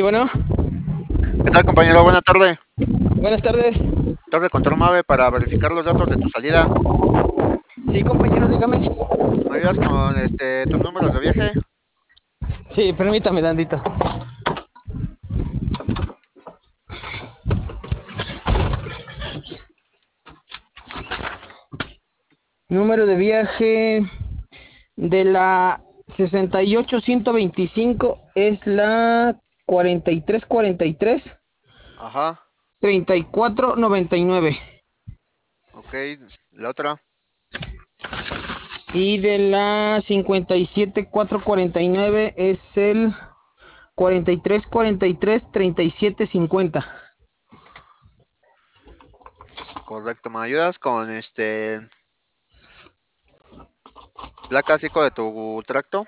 Sí, bueno, ¿Qué tal, compañero? Buena tarde. buenas tardes. Torre Control Mave para verificar los datos de tu salida. Sí, compañero, dígame. ¿Me ayudas con tus números de viaje? Sí, permítame, Dandito. Número de viaje de la 68125 es la 4343 Ajá, 3499. ok. La otra, Y de la 57449 es el 4343 3750. correcto. ¿Me ayudas con placas ICO de tu tracto?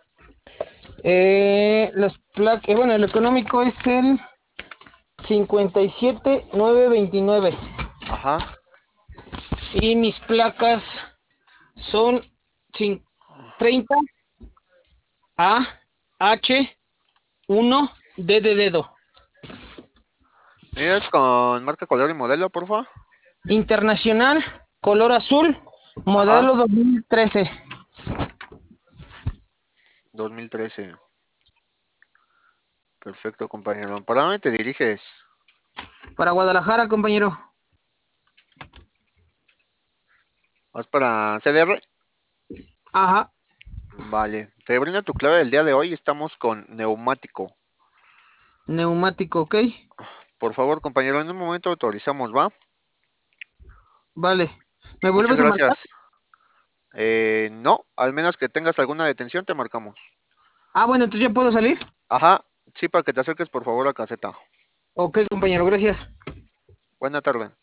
Las placas, bueno, el económico es el 57929. Ajá. Y mis placas son 30 A H 1 D de dedo. ¿Me ayudas con marca, color y modelo, porfa? Internacional, color azul, Ajá, modelo 2013. 2013. Perfecto, compañero. ¿Para dónde te diriges? Para Guadalajara, compañero. ¿Vas para CDR? Ajá, Vale. Te brindo tu clave del día de hoy. Estamos con neumático. neumático, ok. Por favor, compañero, en un momento autorizamos, ¿va? Vale. ¿Me Muchas vuelves a marcar? gracias. No, al menos que tengas alguna detención, te marcamos. Ah, bueno, entonces ya puedo salir. Ajá, sí, para que te acerques por favor a caseta. Ok, compañero, gracias. Buena tarde.